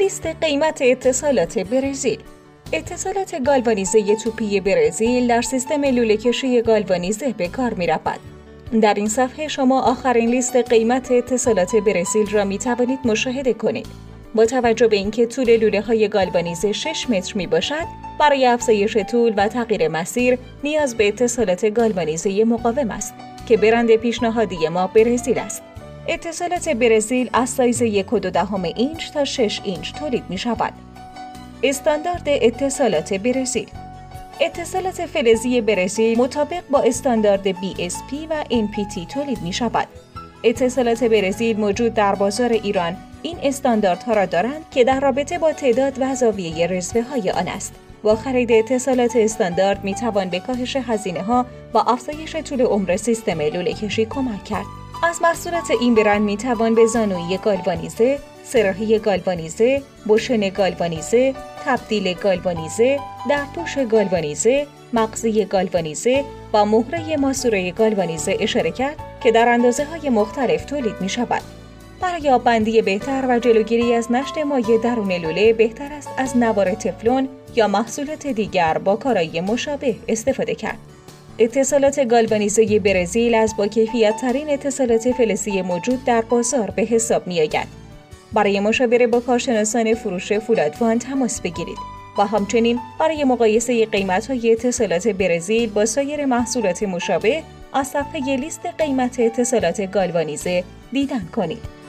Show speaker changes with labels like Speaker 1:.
Speaker 1: لیست قیمت اتصالات برزیل. اتصالات گالوانیزه توپی برزیل در سیستم لوله‌کشی گالوانیزه به کار می‌رود. در این صفحه شما آخرین لیست قیمت اتصالات برزیل را می توانید مشاهده کنید. با توجه به اینکه طول لوله‌های گالوانیزه 6 متر می باشد، برای افزایش طول و تغییر مسیر نیاز به اتصالات گالوانیزه مقاوم است که برند پیشنهادی ما برزیل است. اتصالات برزیل از سایز 1.2 اینچ تا 6 اینچ تولید می شود. استاندارد اتصالات برزیل. اتصالات فلزی برزیل مطابق با استاندارد BSP و NPT تولید می شود. اتصالات برزیل موجود در بازار ایران این استانداردها را دارند که در رابطه با تعداد و زاویه رزوه‌های آن است. با خرید اتصالات استاندارد می توان به کاهش هزینه‌ها و افزایش طول عمر سیستم لوله‌کشی کمک کرد. از محصولات این برند می توان به زانویی گالوانیزه، سراحی گالوانیزه، بوشن گالوانیزه، تبدیل گالوانیزه، درپوش گالوانیزه، مغزی گالوانیزه و مهره ماسوره گالوانیزه اشاره کرد که در اندازه‌های مختلف تولید می شود. برای آببندی بهتر و جلوگیری از نشت مایع درون لوله بهتر است از نوار تفلون یا محصولات دیگر با کارایی مشابه استفاده کرد. اتصالات گالوانیزه برزیل از با کیفیت ترین اتصالات فلزی موجود در بازار به حساب می آید. برای مشاوره با کارشناسان فروش فولادوان تماس بگیرید و همچنین برای مقایسه قیمت‌های اتصالات برزیل با سایر محصولات مشابه از صفحه لیست قیمت اتصالات گالوانیزه دیدن کنید.